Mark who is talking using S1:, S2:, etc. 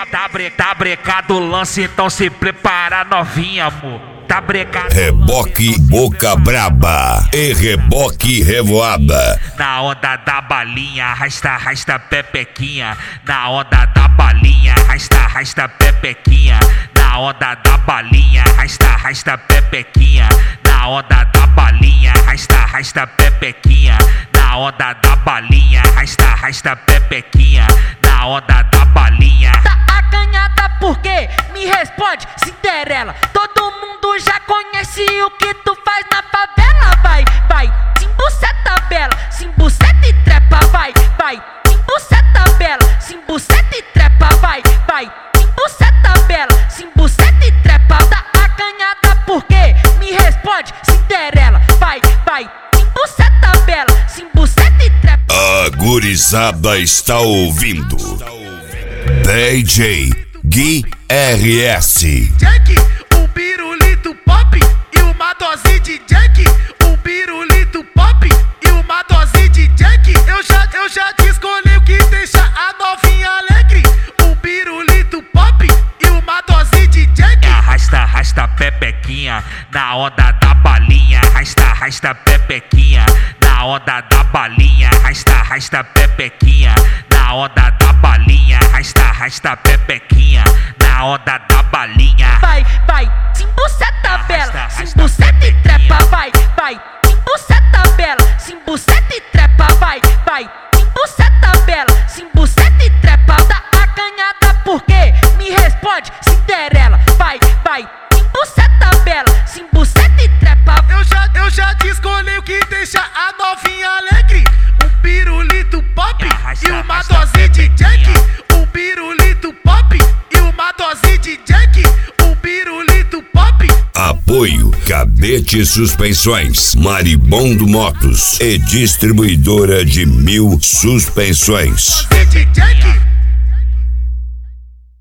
S1: Tá brecado o lance, então se prepara novinha, amor. Tá brecado.
S2: Reboque boca braba e reboque revoada.
S1: Na onda da balinha, arrasta pepequinha. Na onda da balinha, arrasta pepequinha. Na onda da balinha, arrasta pepequinha. Na onda da balinha, arrasta pepequinha. Na onda da balinha, arrasta pepequinha. Na onda da balinha.
S3: Tá acanhada por quê? Me responde, Cinderela. Todo mundo já conhece o que tu faz na favela. Vai, simbuceta bela, simbuceta e trepa. Vai, simbuceta bela, simbuceta e trepa. Vai, simbuceta bela, simbuceta e trepa. Tá acanhada por quê? Me responde, Cinderela. Vai, simbuceta bela, simbuceta e trepa.
S2: A gurizada está ouvindo DJ Gui RS.
S4: Jack, o pirulito pop e uma dose de Jack. O pirulito pop e uma dose de Jack. Eu já te escolhi o que deixa a novinha alegre. O pirulito pop e uma dose de Jack.
S1: Arrasta pepequinha. Na onda da balinha, arrasta pepequinha. Na onda da balinha, arrasta pepequinha. Na onda da balinha, arrasta pepequinha. Na onda da balinha.
S3: Vai, simbuceta bela, simbuceta e trepa. Vai, simbuceta bela, simbuceta e trepa. Vai, simbuceta bela, simbuceta e trepa. Tá acanhada por quê? Me responde, Cinderela. Vai, simbuceta bela, simbuceta e trepa.
S4: Eu já te escolhi o que deixa a novinha alegre. Um pirulito pop e uma dose de Jack. Um pirulito pop e uma dose de Jack. Um pirulito pop.
S2: Apoio Cadete Suspensões, Maribondo Motos e distribuidora de 1000 suspensões.
S4: Dose de Jack.